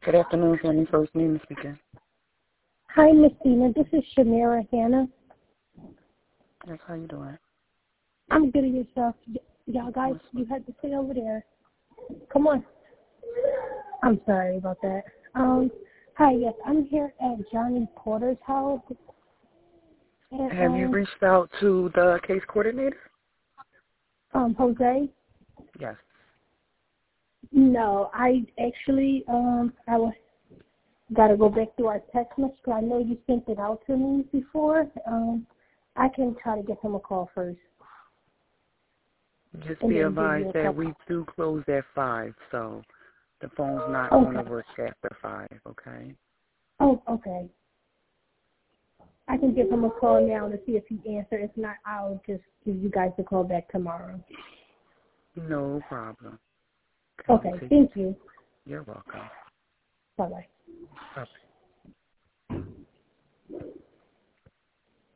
Good afternoon, Family First. Nina speaking. Hi, Miss Dina. This is Shamira Hannah. Yes, how you doing? I'm good at yourself. Y'all guys, you had to sit over there. Come on. I'm sorry about that. Hi, yes, I'm here at Johnny Porter's house. And, Have you reached out to the case coordinator? Jose? Yes. No, I actually, gotta go back through our text message. I know you sent it out to me before. I can try to give him a call first. Just be advised that we do close at 5, so the phone's not Okay. going to work after 5, okay? Oh, okay. I can give him a call now to see if he answers. If not, I'll just give you guys a call back tomorrow. No problem. Okay, thank you. You're welcome. Bye-bye. Bye-bye.